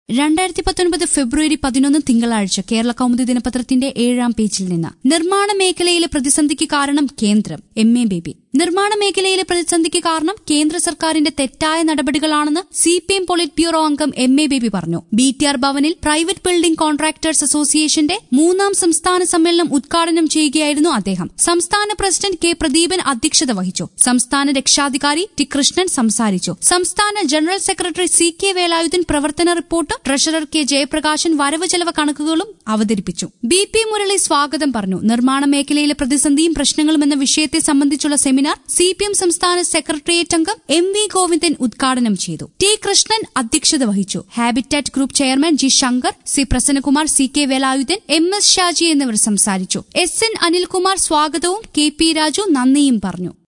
2019 ഫെബ്രുവരി 11 തിങ്കളാഴ്ച കേരള കൗമുദി ദിനപത്രത്തിന്റെ 7-ാം പേജിൽ നിന്ന് നിർമ്മാണ മേഖലയിലെ പ്രതിസന്ധിക്ക് കാരണം കേന്ദ്രം. എം.എ. ബേബി. നിർമ്മാണ മേഖലയിലെ പ്രതിസന്ധിക്ക് കാരണം കേന്ദ്ര സർക്കാരിന്റെ തെറ്റായ നടപടികളാണെന്ന് സിപിഎം പോളിറ്റ് ബ്യൂറോ അംഗം എം.എ. ബേബി പറഞ്ഞു. BTR ഭവനിൽ പ്രൈവറ്റ് ബിൽഡിംഗ് കോൺട്രാക്ടേഴ്സ് അസോസിയേഷന്റെ 3-ാം സംസ്ഥാന സമ്മേളനം ഉദ്ഘാടനം ചെയ്യുകയായിരുന്നു അദ്ദേഹം. സംസ്ഥാന പ്രസിഡന്റ് കെ പ്രദീപൻ അധ്യക്ഷത വഹിച്ചു. സംസ്ഥാന രക്ഷാധികാരി ടി കൃഷ്ണൻ സംസാരിച്ചു. സംസ്ഥാന ജനറൽ സെക്രട്ടറി CK വേലായുധൻ പ്രവർത്തന റിപ്പോർട്ട്, ട്രഷറർ കെ ജയപ്രകാശൻ വരവ് ചെലവ് കണക്കുകളും അവതരിപ്പിച്ചു. BP മുരളി സ്വാഗതം പറഞ്ഞു. നിർമ്മാണ മേഖലയിലെ പ്രതിസന്ധിയും പ്രശ്നങ്ങളും എന്ന വിഷയത്തെ സംബന്ധിച്ചുള്ള സെമിനാർ CPM സംസ്ഥാന സെക്രട്ടേറിയറ്റ് അംഗം MV ഗോവിന്ദൻ ഉദ്ഘാടനം ചെയ്തു. ടി കൃഷ്ണൻ അധ്യക്ഷത വഹിച്ചു. Habitat group chairman G Shankar, C Prasannakumar, CK Velayudhan, MS Shaji എന്നിവർ സംസാരിച്ചു. SN അനിൽകുമാർ സ്വാഗതവും KP രാജു നന്ദിയും പറഞ്ഞു.